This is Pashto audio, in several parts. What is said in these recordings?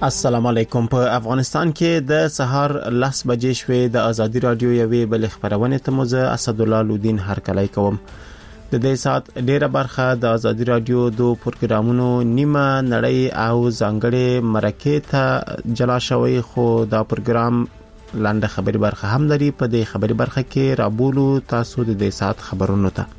السلام علیکم. په افغانستان کې د سهار 10 بجې شوې د ازادي رادیو یوې بل خبرونه ته موزه اسد الله لودین هرکلی کوم. د دې سات ډیره برخه د ازادي رادیو د پروګرامونو نیمه نړۍ او ځانګړي مرکه ته جلا شوی، خو دا پروګرام لاندې خبري برخه هم لري. په دې خبري برخه کې رابولو تاسو د دې سات خبرونو ته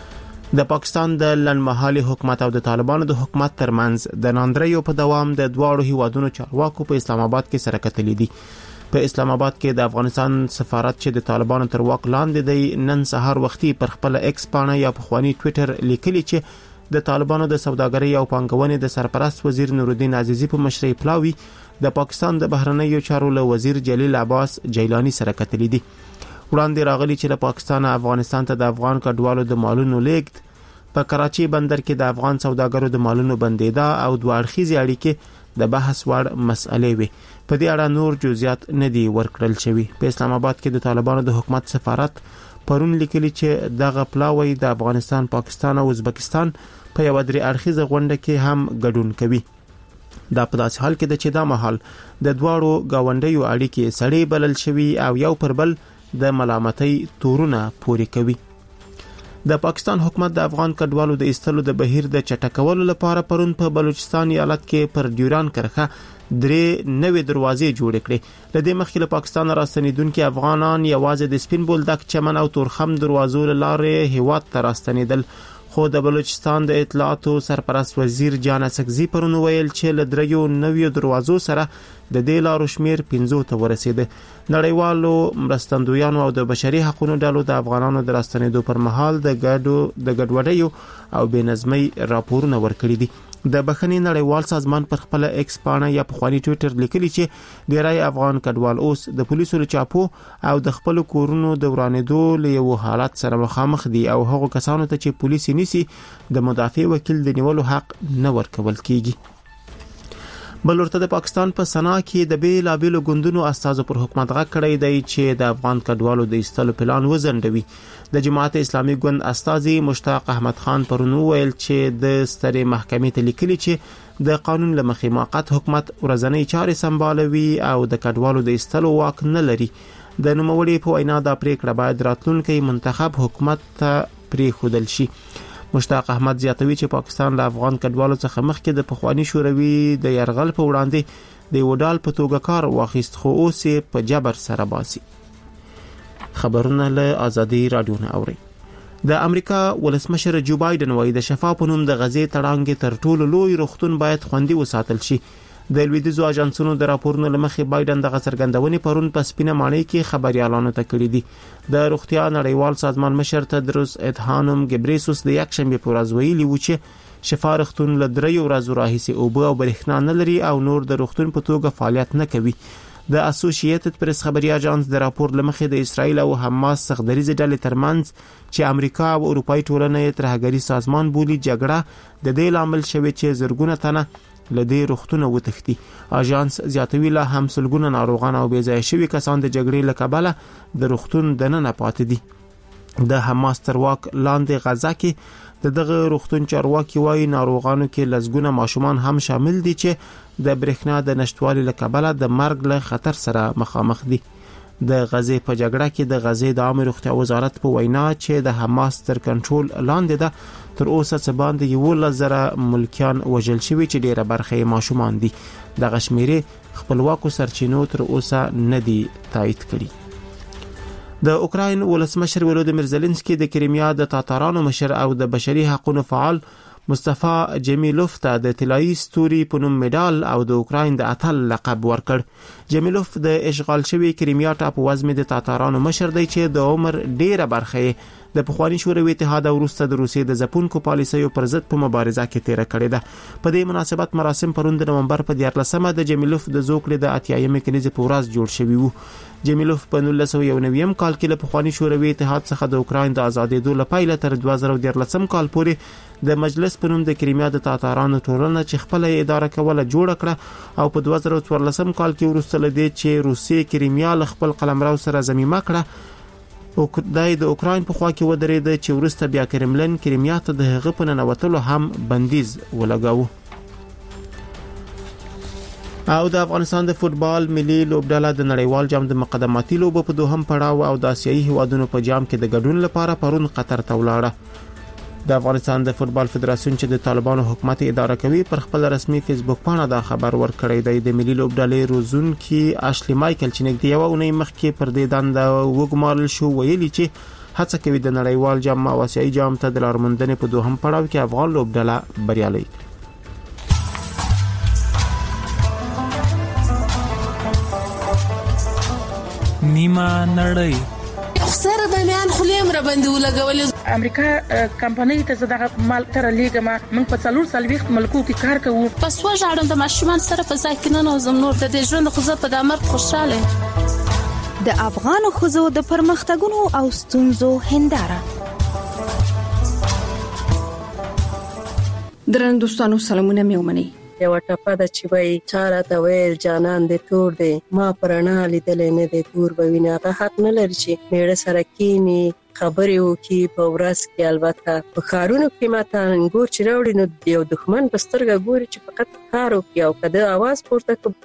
د پاکستان د لنډمهالي حکومت او د طالبانو د حکومت ترمنځ د ناندریو په دوام د دواړو هیوادونو چارواکو په اسلام آباد کې سره کتلې دي. په اسلام آباد کې د افغانستان سفارت چې د طالبانو تر واک لاندې دی نن سهار وختي پر خپل ایکس پاڼه یا په خواني ټوئیټر لیکلي چې د طالبانو د سوداګرۍ او پانګونې د سرپرست وزیر نورالدین عزیزی په مشرۍ پلاوی د پاکستان د بهرنیو چارو له وزیر جلیل عباس جیلانی سره کتلې دي. وړاندې راغلي چې د پاکستان افغانستان ته د افغان کډوالو د مالونو لیږد، په کراچي بندر کې د افغان سوداګرو د مالونو بندیدا او دوه اړخیزې اړیکې د بحث وړ مسئلې وي. په دې اړه نور جزئیات نه دي ورکړل شوی. په اسلام آباد کې د طالبانو د حکومت سفارت پرون لیکلي چې دغه پلاوی د افغانستان، پاکستان او ازبکستان په یو درې اړخیزه غونډه کې هم ګډون کوي. دا په داسې حال کې د چې دا مهال د دواړو گاونډیو اړیکې سړې بلل شوی او یو پر بل د ملامتۍ تورونه پوري کوي. د پاکستان حکومت د افغان کډوالو د ایستلو د بهیر د چټکولو لپاره پرون په بلوچستان ایالت کې پر ډیوران کرښه 3 نوې دروازې جوړ کړې. د دې مخکې له پاکستان راستنیدونکو افغانان یوازې د سپین بولدک، چمن او تورخم دروازو لارې هیواد ته راستنیدل، خو د بلوچستان د اطلاعاتو سرپرست وزیر جان اسکزی پرون ویل چې له 3 نوې دروازو سره د دې لارو شمیر 15 ته ورسید. نړیوالو مرستندویانو او د بشري حقوقو ډلو د افغانانو د راستنیدو پر مهال د ګډوډۍ او بېنظمۍ راپورونه ورکړي دي. د بخښنې نړیوال سازمان پر خپل ایکس پاڼه یا په خواني ټوئیټر لیکلي چې ډیری افغان کډوال اوس د پولیسو له چاپو او د خپل کورونو د ورانېدو له یو حالت سره مخامخ دي او هغو کسانو ته چې پولیس نیسي د مدافع وکیل د نیولو حق نه ورکول کیږي. بل ورته د پاکستان په سنا کې د بیلابیلو ګوندونو استازو پر حکومت غږ کړی دی چې د افغان کډوالو د ایستلو پلان وزندوي. د جماعت اسلامي ګوند استازي مشتاق احمد خان پرون ویل چې د سترې محکمې ته لیکلي چې د قانون له مخې موقت حکومت ورځنی چارې سمبالوي او د کډوالو د ایستلو واک نه لري. د نوموړي په وینا دا پریکړه باید راتلونکي منتخب حکومت ته پریښودل شي. مشتاق احمد زیاتوي چې پاکستان له افغان کډوالو څخه مخکې د پخوانی شوروي د يرغل په وړاندې د وډال په توګه کار واخیست، خو اوس په جبر سره باسي. خبرونه له ازادي رادیو نه اوري. د امریکا ولسمشر جو بایدن وایي د شفا په نوم د غزې تړانګې تر ټولو لوی روغتون باید خوندي وساتل شي. د لویدیځو اژانسونو د راپورونو لمخې بایدن د څرګندونې پرون په سپینه ماڼۍ کې خبريالانو ته کړې دي. د روغتیا نړیوال سازمان مشر تدرس ادهانوم ګبریسوس د یک شنبه پر ورځ ویلي و چې شفا روغتون له 3 ورځو راهیسې اوبه او برېښنا نه لري او نور د روغتون په توګه فعالیت نه کوي. د اسوسییټډ پریس خبري اژانس د راپور لمخې د اسرایل او حماس سخدریزه ډلې ترمنځ چې امریکا او اروپאי ټولنې ترهګری سازمان بولی جګړه د دې لامل شوی چې زرګونه تنه لدې روغتونه وتښتي. اژانس زیاتوي لا هم سلګونه ناروغان او بې ځای شوي کسان د جګړې له کبله د روغتون دننه پاتې دي. د حماس تر واک لاندې غزا کې دغه روغتون چارواکي وايي ناروغانو کې لزګونه ماشومان هم شامل دي چې د برېښنا د نشټوالي له کبله د مرګ له خطر سره مخامخ دي. د غزې په جګړه کې د غزې د عامه روغتیا وزارت په وینا چې د حماس تر کنټرول لاندې ده تر اوسه څه باندې 11,000 ملکیان وژل شوي چې ډیره برخه یې ماشومان دي. دغه شمیرې خپلواکو سرچینو تر اوسه نه دي تایید کړي. د اوکراین ولسمشر ولودیمیر زيلنسکي د کریمیا د تاتارانو مشر او د بشري حقوقو فعال مصطفی جمیلوف ته د طلایی ستوري په نوم میډال او د اوکراین د اتل لقب ورکړ. جمیلوف د اشغال شوی کریمیا ټاپووزمې د تاتارانو مشر دی چې د عمر ډیره برخه د پخوانی شوروي اتحاد او وروسته د روسیې د ځپونکو پالیسیو پر ضد په مبارزه کې تیر کړې ده. په دې مناسبت مراسم پرون د نومبر په 14مه د جمیلوف د زوکړې د اتیایمې کلیزې په ورځ جوړ شوی وو. جمیلوف په 1991 کال کې له پخوانی شوروي اتحاد څخه د اوکراین د ازادېدو لپاره تر 2013 کال پورې د مجلس په نوم د کریمیا د تاتارانو ټولنه چې خپل اداره کوله جوړ کړه او په 2014 کال کې وروسته لدې چې روسیې کریمیا له خپل قلمرو سره ضمیمه کړه او د اوکراین په خوا کې ودرېد چې وروسته بیا کرملن کریمیا ته د هغه په ننوتلو هم بندیز ولګاوه. او د افغانستان د فوتبال ملي لوبډله د نړیوال جام د مقدماتي لوبو په دوهم پړاو او د آسیایي هیوادونو په جام کې د ګډون لپاره پرون قطر ته ولاړه. د افغانستان د فوتبال فدراسیون چې د طالبانو حکومت اداره کوي پر خپل رسمي فیسبوک پاڼه دا خبر ورکړی دی. د ملي لوبډلې روزونکي اشلی مایکل چې نږدې یو اونۍ مخکې پر دې دنده وګمارل شو ویلي چې هڅه کوي د نړیوال جام او آسیایي جام ته د لارموندنې په دوهم پړاو کې افغان لوبډله بریالۍ کړي. نیمه نړۍ سره د میان خلیم را باندې ولګول. امریکا کمپنۍ ته زداغه مال تر لیګما من په 440 ملکو کې کار کوو. پس وژاړم د ماشومان سره په ځای کې نه نوزم نور د دې ژوند خو زه په دمر خوشاله. د افغان خزو د پرمختګونو او ستونزو هنداره. درن دوستانو سلامونه میومني. یو ټپه د چې وای چاره ته ویل جانان دې تور دی ما پرانا لیدل نه دې تور بوینه هغه حق نه لري چې میړه سره کینی خبرې وکي په ورځ کې. البته په کارونو کې ماته انګور چې راوړي نو یو دښمن په سترګه ګوري چې فقط کار وکي او کده आवाज پورته کوي.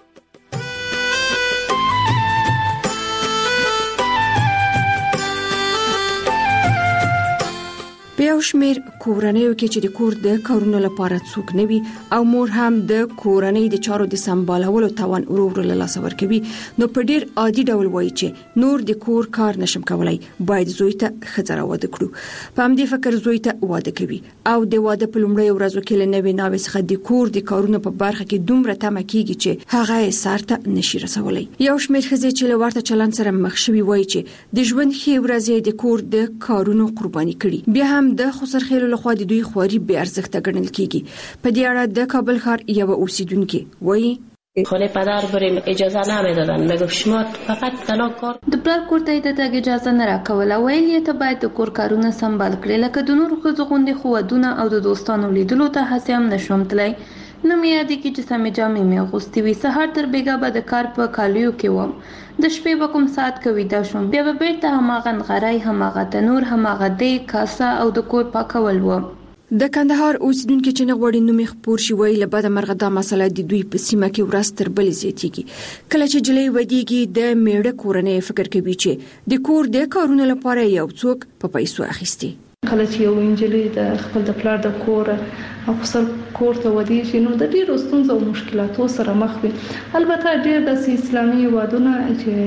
په یو شمېر کورنیو کې چې د کور د کارونو لپاره څوک نه وي او مور هم د کورنۍ د چارو د سمبالولو توان ورور له لاس ورکوي نو په ډیر عادي ډول وایي چې نور د کور کار نشم کولای باید زوی ته ښځه واده کړو. په همدې فکر زوی ته واده کوي او د واده په لومړۍ ورځو کې له نوې ناوې څخه د کور د کارونو په برخه کې دومره تمه کیږي چې هغه یې سر ته نشي رسولای. یو شمېر ښځې چې له ورته چلند سره مخ شوي وایي چې د ژوند ښې ورځې د کور د کارونو قرباني کړي. بیا هم د خسرخېلو لخوا د دوی خوري به ارزښت ګڼل کیږي. په دې اړه د کابل ښار یو اوسیدونکو وایي خانه پدر بریم اجازه نمیدادن. میگفت شما فقط تنها کار د پلار کور ته د تګ اجازه نه راکوله. ویل یې ته باید د کور کارونه سمبال کړې لکه د نورو ښځو غوندې خو ودونه او د دوستانو لیدلو ته هڅه هم نشوم تللی. نو مې یاد کی چې سمې جامې مې اغوستې وي. سهار تر بیګا به د کار په کالیو کې وم. د شپې به کوم ساعت کوي دا شوم بیا به بیرته هماغه نغری هماغه تنور هماغه د کاسه او د کور پاکول و. د کندهار اوسیدونکو چې نه غوړي نومې خپور شي وی له بده مرغه دا مسله د دوی په سیمه کې ورځ تر بلې زیاتېږي. کله چې جلې ودیږي د میړه کورنۍ فکر کوي چې د کور د کارونو لپاره یو څوک په پیسو اخیستي. کله چې یو انجلۍ د خپل د پلار د کور او خپل کور ته ودیږي نو د ډیرو ستونزو او مشکلاتو سره مخ وي. البته ډیر د اسلامي ودونه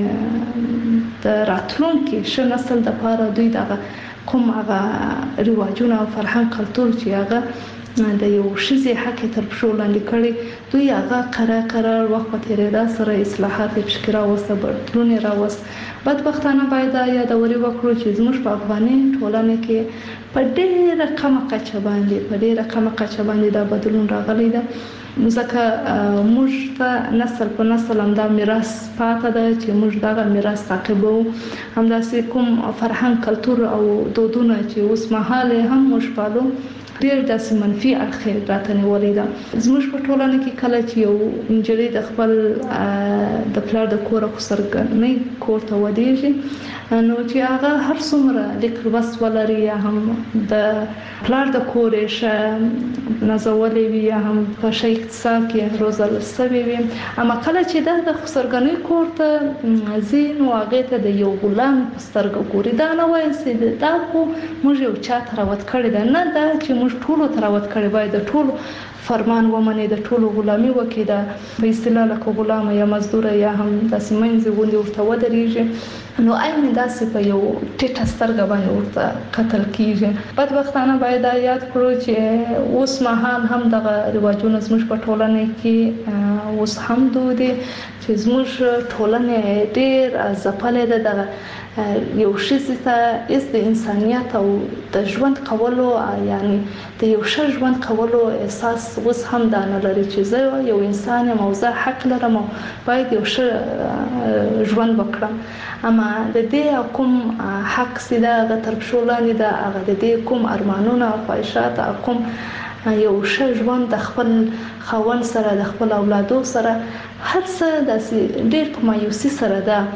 چې د راتلونکي ش نسل د لپاره دوی دغه کوم هغه رواجونه او فرهنګ کلتور چې هغه د یو شذي حق تر پښو لاندې کړي دوی هغه قرار وخت په تیریدا سره اصلاحات فکر راوسته بدلون راوست. بدبختانه باید یادوري وکړو چې زموږ په افغاني ټولنه کې په ډېره کمه کچه باندې دا بدلون راغلی دی. ځکه موږ ته نسل په نسل هم دا میراث پاتې ده چې موږ دغه میراث تعقیبو. همداسې کوم فرهنګ کلتور او دودونه چې اوس مهال هم موږ پالو ډېر داسې منفي اړخ راته نیولې ده. زموږ په ټولنه کې کله چې یو نجلۍ د خپل د پلار د کور او سرګنۍ کور ته ودیږي نو چې هغه هر څومره لیک لوست ولري یا هم د پلار د کور شه نازولې وي یا هم په شي اقتصاد کې روزل سوي وي اما کله چې د سرګنۍ کور ته زین واغې ته د یو غلام سترګو ګوري دا نه وایي چې دا خو موږ یو چا تراوت کړی ده نه دا چې موږ ټولو تراوت کړی باید د ټولو فرمان ومني د ټولو غلامي وکړي دا په اصطلاح لکه غلام یا مزدور یا هم داسې منځ غوندي ورته ودرېږي نو عین داسې په یو ټیټه سترګه باندې ورته قتل کیږي. بدبختانه باید یاد کړو چې اوس مهال هم دغه رواجونه زموږ په ټولنه کې اوس هم دود دي چې زموږ ټولنه ډېر ځپلې ده. دغه یو شي ته از د انسانيت او د ژوند کولو یعنی د یو ښه ژوند کولو احساس اوس هم دا نه لري چې زه یو انسان یم او زه حق لرم او باید یو ښه ژوند وکړم. اما د دې کوم حق سیده د تر پښو لاندې ده هغه د دې کوم ارمانونه او خواهشات کوم یو ښه ژوند د خپل خاوند سره د خپل اولادو سره هر څه د ډېر په مایوسي سره ده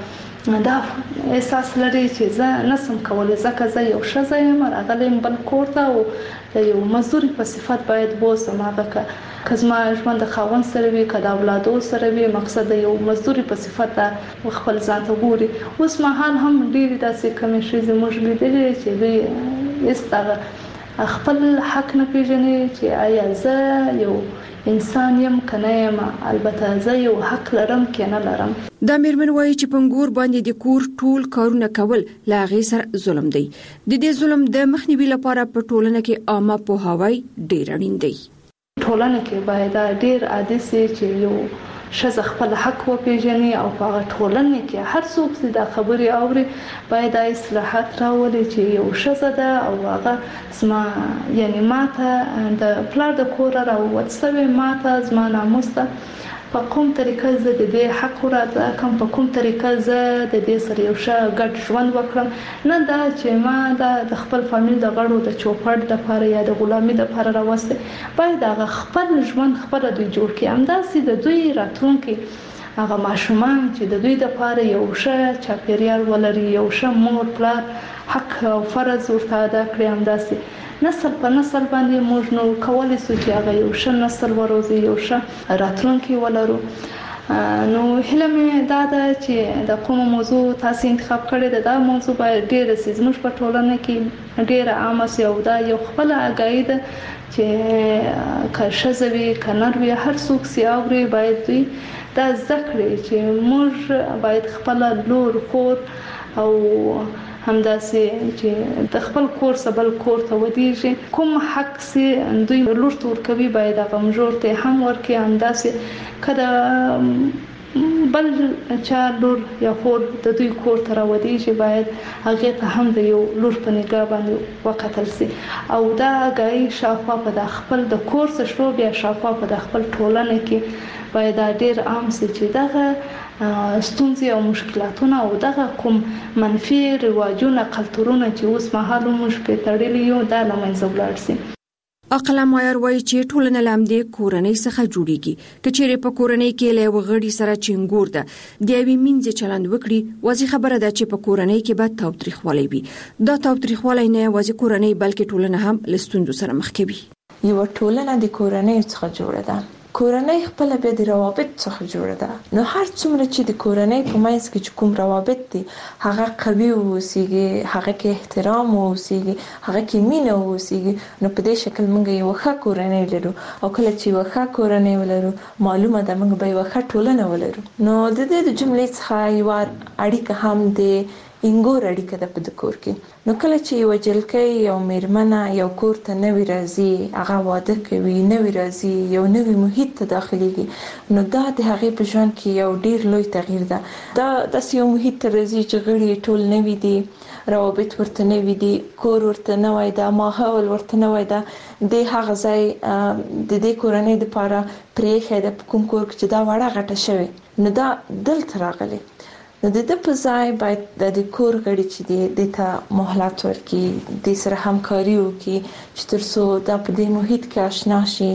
دا احساس لري چې زه نسم کولای ځکه زه یو ښځه یم راغلم بل کور ته او د یو مزدوري په صفت باید بوزم هغه که زما ژوند د خاوند سره وي که د اولادو سره وي مقصد د یو مزدوري په صفت خپل ځان ته ګوري. اوس مهال هم ډېرې داسې کمې ښځې موږ لیدلې چې دوی هېڅ خپل حق نه پېژني چې آیا زه یو انسان یم که نه یم، البته زه یو حق لرم که نه لرم. دا میرمن وایي چې پنګور باندې د کور ټول کارونه کول له هغې سره ظلم دی. د دې ظلم د مخنیوي لپاره په ټولنه کې عامه پوهاوی ډېر اړین دی. ټولنه کې باید ډېر عادي سي چې یو ښځه خپل حق وپېژني او په هغه ټولنه کې هر څوک چې دا خبرې اوري باید دا اصلاحات راولي چې یو ښځه ده او هغه زما یعنی ماته د پلار د کوره راووت سوې، ماته زما ناموس ده، په کوم طریقه زه د دې حق ورته کوم، په کوم طریقه زه د دې سره یو ښه ګډ ژوند وکړم، نه دا چې ما د خپل فامیل د غړو د چوپړ دپاره یا د غلامي دپاره راوستی. باید هغه خپل ژوند خپله دوی جوړ کړي، همداسې د دوی راتلونکي هغه ماشومان چې د دوی دپاره یو ښه چاپېریال ولري، یو ښه مور پلار حق او فرض ورته ادا کړي، همداسې نسل په نسل باندې موږ نو کولی سو چې هغه یو ښه نسل وروزي، یو ښه راتلونکی ولرو. نو هیله مې دا ده چې د کومه موضوع تاسو انتخاب کړې ده دا موضوع باید ډېره سي زموږ په ټولنه کې ډېره عامه سي او دا یو خپله اګاهي ده چې که ښځه وي که نر وي هر څوک سي اوري باید دوی دا زده کړي چې موږ باید خپله لور خور او همداسې چې د خپل کور څخه بل کور ته ودیږي کوم حق سي دوی لور ته ورکوي باید هغه مژور ته هم ورکړي. همداسې که د بل چا لور یا خور د دوی کور ته راودیږي باید هغې ته هم د یو لور په نګاه باندې وکتل سي او دا اګاهي شاوخوا په د خپل د کور څخه شروع بیا شاوخوا په د خپل ټولنه کې باید دا ډېر عام سي چې دغه ستونزې او مشکلاتونه او دغه کوم منفي رواجونه کلتورونه چې اوس مهال موږ پرې تړلي یو دا له منځه ولاړ سي. عقله مایر وایي چې ټولنه له همدې کورنۍ څخه جوړیږي. که چیرې په کورنۍ کې له یوه غړي سره چنګور ده د یوې مینځې چلند وکړي واضح خبره ده چې په کورنۍ کې به تاوتریخوالی وي. دا تاوتریخوالی نه یوازې کورنۍ بلکې ټولنه هم له ستونزو سره مخ کوي. یوه ټولنه د کورنۍ څخه جوړه ده، کورنۍ خپل بیا د روابط څخه جوړه ده. نو هر څومره چې د کورنۍ په منځ کې چې کوم روابط دي هغه قوي اوسیږي، هغه کې احترام اوسیږي، هغه کې مینه اوسیږي، نو په دې شکل موږ یو ښه کورنۍ لرو او کله چې یو ښه کورنۍ ولرو معلومه ده موږ به یو ښه ټولنه ولرو. نو د دې جملې څخه یو اړیکه هم د انګور اړیکه ده په کور کې. نو کله چې یو جلکۍ یو میرمنه یو کور ته نوی راځي، هغه واده کوي، نوی راځي، یو نوی محیط ته داخليږي، نو دا د هغې په ژوند کې یو ډیر لوی تغییر ده. دا داسې یو محیط ته راځي چې غړي ټول نوي دي، روابط ورته نوي دي، کور ورته نوی ده، ماحول ورته نوی ده. د هغه ځای د دې کورنۍ دپاره پرېښی ده په کوم کور کې چې دا وړه غټه شوې، نو دا دلته راغلی. نو د دې په ځای باید د کور غړي چې دي د ته مهلت ورکړي، د سره همکاري وکړي چې تر څو دا په دې محیط کې آشنا شي،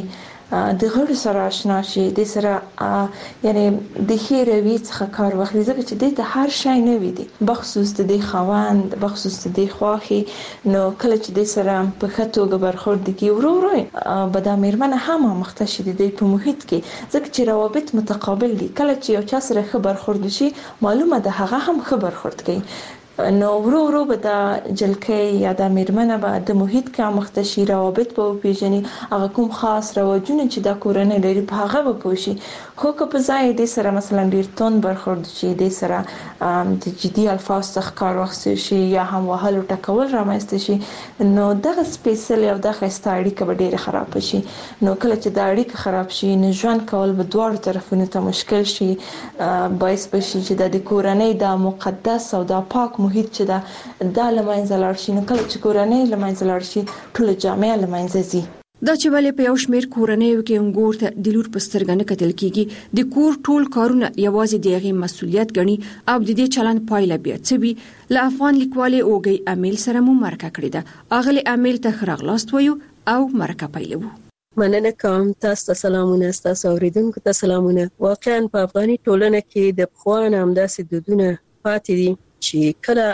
د غړو سره آشنا شي، د سره یعنی د ښې رویې څخه کار واخلي، ځکه چې دې ته هر شی نوي دي بخصوص د دې خاوند، بخصوص د دې خوښې. نو کله چې دې سره په ښه توګه برخورد وکړي ورو ورو به دا میرمنه هم آموخته شي د دې په محیط کې، ځکه چې روابط متقابل دي. کله چې یو چا سره ښه برخورد وشي معلومه ده هغه هم ښه برخورد کوي. نو ورو ورو به دا جلکۍ یا دا میرمنه به د محیط کې آموخته شي، روابط به وپېژني، هغه کوم خاص رواجونه چې دا کورنۍ لري په هغه به پوه شي. خو که په ځای دې سره مثلا ډېر توند برخورد شي، دې سره د جدي الفاظ څخه کار واخیستل شي یا هم وهل او ټکول رامنځته شي، نو دغه سپېڅلې او دغه ښایسته اړیکه به ډېره خرابه شي. نو کله چې دا اړیکه خراب شي نو ژوند کول به دواړو طرفونو ته مشکل شي، باعث به شي چې د کورنۍ دا مقدس او دا پاک محیط چې دا له منځه لاړ شي. نو کله چې کورنۍ له منځه لاړ شي ټوله جامعه له منځه ځي. دا چې ولې په یو شمېر کورنیو کې انګور ته د لور په سترګه نه کتل کېږي، د کور ټول کارونه یوازې د هغې مسؤلیت ګڼي او د دې چلند پایله بیا څه وي. له افغان لیکوالې اوږۍ امیل سره مو مرکه کړې ده. اغلې امیل ته ښه راغلاست وایو او مرکه پیلوو. مننه کوم، تاسو ته سلامونه، تاسو اوریدونکو ته سلامونه. واقعا په افغاني ټولنه کې د پخوانه همداسې دودونه پاتې دي چې کله